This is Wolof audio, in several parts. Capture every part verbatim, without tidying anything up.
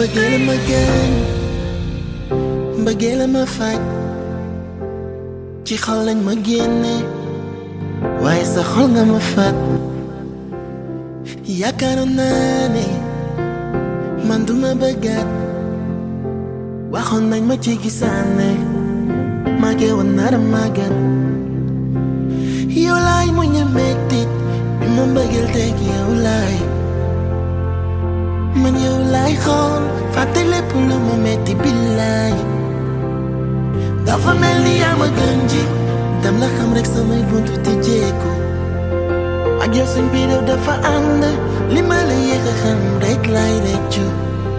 mbëggeel ma gën mbëggeel ma faj ci xol lañ ma génne waaye sa xol nga ma fat yaakaaroon naa ne man duma bëggaat waxoon nañ ma ci gisaane màggee woon nara màggat yow laay mu ña mettit bi ma mbëggeel teg yow laay man yow laay xool fàtte lépp lu ma metti billaay dafa mel ni yaa ma gën ji dam la xam rek samay buntu ti jeeku ak yow suñ biirew dafa ànd li ma la yéex a xam rek laay reccu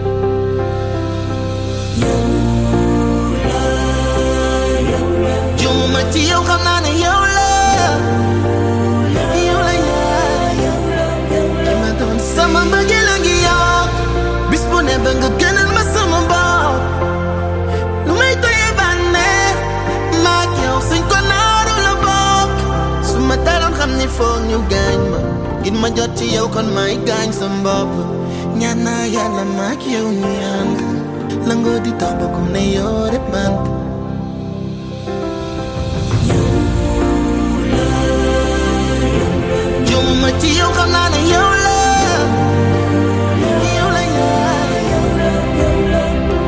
jumuma ci yow xam naa ne yow la yow la yaa ma doon sama mbëggeel a ngi yokk bis bu ne ba nga gënal ma sama bopp lu may toyee bànneex maak yow suñ ko naaru la bokk su ma taloon xam ni foog ñu gaañ ma ngir ma jot ci yow kon may gaañ sa bopp ñaan naa yàlla maak yow ñu ànd la ngoo di tax ba ku ne yoore bant jumuma ci yow xam naa ne yow la yow la yaa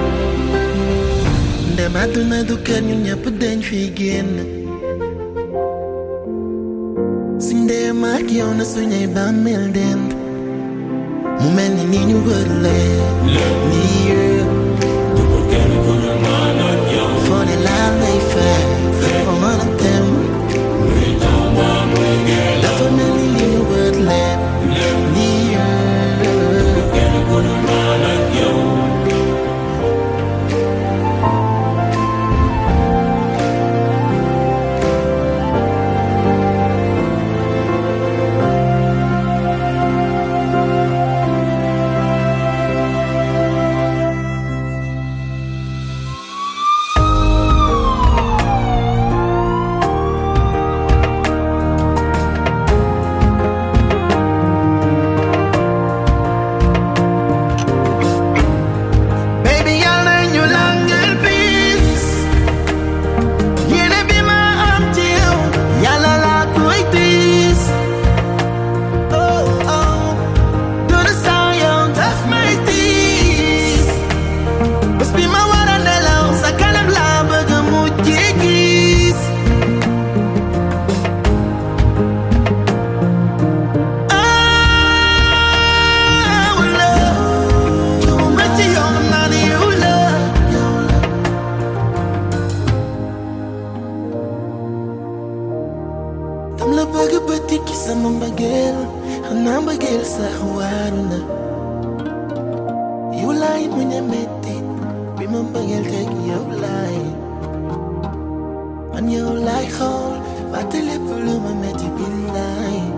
ndem àdduna du kër ñu ñëpp dañ fi génn suñ dee maak yow na suñuy bàmmeel dend mu mel ni ni ñu wërlee nii yëpp foo ne laal ngay fekk foo mën a dem dafa mel ni ni ñu wërlee nii yëpp dam la bëgg ba tikki sama mbëggeel xanaa mbëggeel sax waaru na yow laay mu ña metti bi ma mbëggeel teg yow laay man yow laay xool fàtte lépp lu ma metti billaay